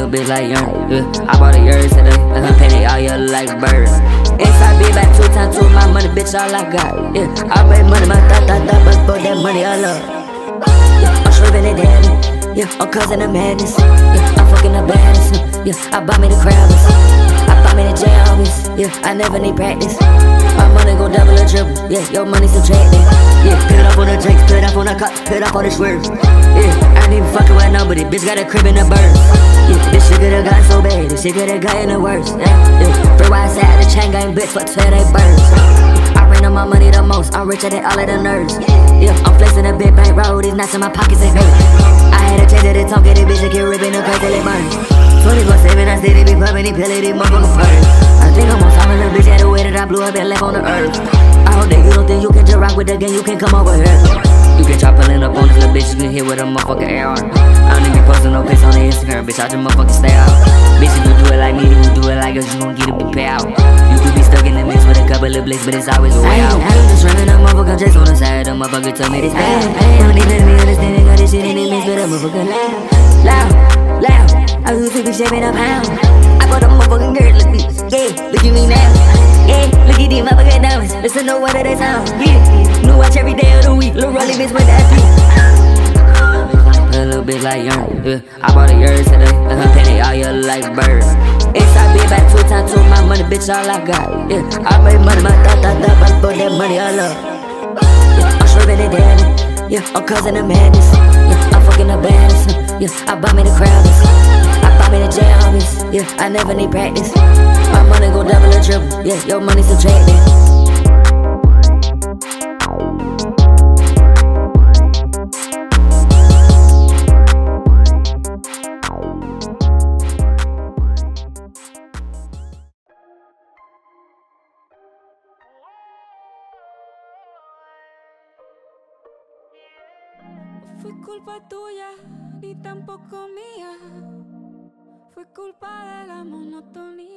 little bitch like young. Yeah. I bought a yard today, and her penny all yellow like a bird. Inside be back 2 times 2 my money, bitch, all I got. Yeah, I make money, my thought, but for that money I love. Yeah, I'm swerving it daddy. Yeah, I'm causing the madness. Yeah, I'm fucking the baddest. Yeah, I buy me the crabs. I buy me the jammies. Yeah, I never need practice. My money go double or triple. Yeah, your money subtracted. Yeah, put it up on the drinks, put it up on the cup, put it up on the swerves. Yeah, I ain't even fucking with nobody. Bitch got a crib in the birds. Yeah, this shit could've got so bad. This shit could've got in the worst. Yeah, free wide side, the chain gang bitch, fuck 12 they birds. I ran on my money the most. I'm richer than all of the nerds. Yeah, I'm flexing a big bank roll. These nuts in my pockets and hurt. I had a change of the tongue, get it bitch and get ripping the crack till it burns. 24/7, I steady be pumping, he pilly, these motherfuckers purse. I think I'm on top of the bitch, had the way that I blew up and left on the earth. I hope that you don't think you can just rock with the gang, you can come over here. You can try pulling up on this little bitch, you can hit with a motherfucking AR. I don't even be posting no pics on the Instagram, bitch, I just motherfucking stay out. Bitch, if you do it like me, then you do it like us, you gon' get a big payout. You could be stuck in the mix with a couple of blicks, but it's always a way out. I ain't just running a motherfucker just on the side, the motherfucker told me this bad. Don't even let me understand, they got this shit in the mix, but a motherfucker loud, loud. I was to be shaping up how I bought a motherfucking girl, look me, yeah, look at me now. Yeah, look at these motherfucking diamonds, listen to what of they sound. Yeah, new watch every day of the week, Lil' Rolly bitch with that beat. A little bitch like young, yeah. I bought a yard today, and her penny all yellow like a bird. Inside be back 2 times 2 my money, bitch, all I got. Yeah, I made money, my thought, but for that money I love. Yeah, I'm swerving it daddy. Yeah, I'm causing the madness. Yeah, I'm fucking the baddest. Yeah, I buy me the crabs. I buy me the jammies. Yeah, I never need practice. My money go double or triple. Yeah, your money subtracted. Fue culpa tuya, ni tampoco mía. Fue culpa de la monotonía.